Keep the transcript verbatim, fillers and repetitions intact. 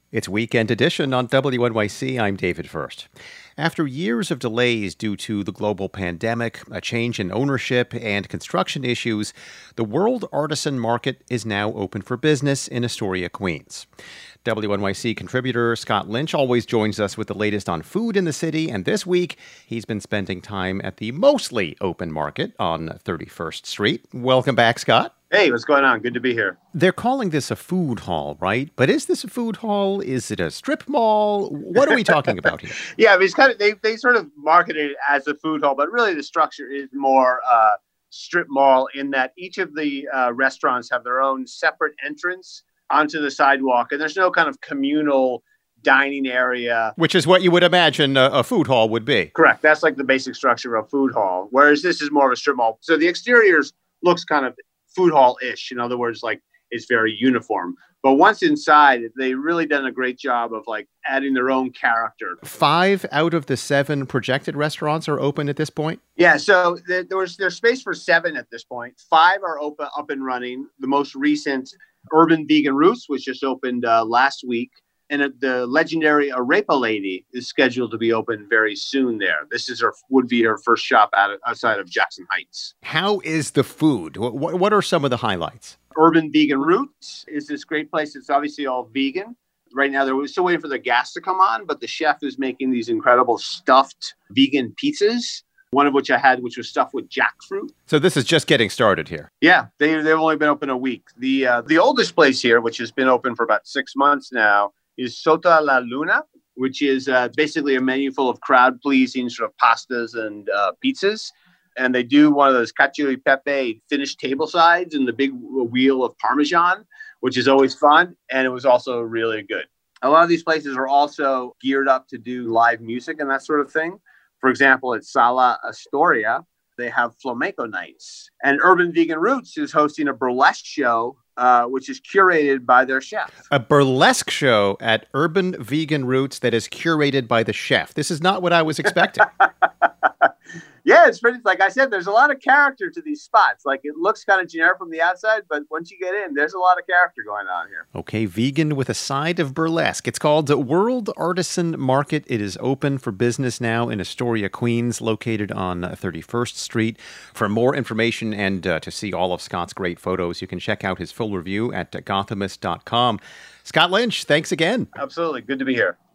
It's Weekend Edition on W N Y C. I'm David First. After years of delays due to the global pandemic, a change in ownership, and construction issues, the World Artisan Market is now open for business in Astoria, Queens. W N Y C contributor Scott Lynch always joins us with the latest on food in the city, and this week he's been spending time at the mostly open market on thirty-first Street. Welcome back, Scott. Hey, what's going on? Good to be here. They're calling this a food hall, right? But is this a food hall? Is it a strip mall? What are we talking about here? Yeah, I mean, it's kind of they they sort of marketed it as a food hall, but really the structure is more uh, strip mall in that each of the uh, restaurants have their own separate entrance onto the sidewalk, and there's no kind of communal dining area. Which is what you would imagine a, a food hall would be. Correct. That's like the basic structure of a food hall, whereas this is more of a strip mall. So the exteriors looks kind of food hall-ish. In other words, like it's very uniform. But once inside, they really done a great job of like adding their own character. Five out of the seven projected restaurants are open at this point? Yeah, so there, there was there's space for seven at this point. Five are open, up and running. The most recent, Urban Vegan Roots, was just opened uh, last week. And uh, the legendary Arepa Lady is scheduled to be open very soon there. This is her would be her first shop out of, outside of Jackson Heights. How is the food? What, what are some of the highlights? Urban Vegan Roots is this great place. It's obviously all vegan. Right now, they're still waiting for the gas to come on, but the chef is making these incredible stuffed vegan pizzas, one of which I had, which was stuffed with jackfruit. So this is just getting started here. Yeah, they, they've only been open a week. The, uh, the oldest place here, which has been open for about six months now, is Sota La Luna, which is uh, basically a menu full of crowd-pleasing sort of pastas and uh, pizzas. And they do one of those cacio e pepe finished table sides and the big wheel of Parmesan, which is always fun. And it was also really good. A lot of these places are also geared up to do live music and that sort of thing. For example, at Sala Astoria, they have flamenco nights. And Urban Vegan Roots is hosting a burlesque show, uh, which is curated by their chef. A burlesque show at Urban Vegan Roots that is curated by the chef. This is not what I was expecting. Yeah, it's pretty, like I said, there's a lot of character to these spots. Like it looks kind of generic from the outside, but once you get in, there's a lot of character going on here. Okay, vegan with a side of burlesque. It's called World Artisan Market. It is open for business now in Astoria, Queens, located on thirty-first Street. For more information and uh, to see all of Scott's great photos, you can check out his full review at gothamist dot com. Scott Lynch, thanks again. Absolutely. Good to be here.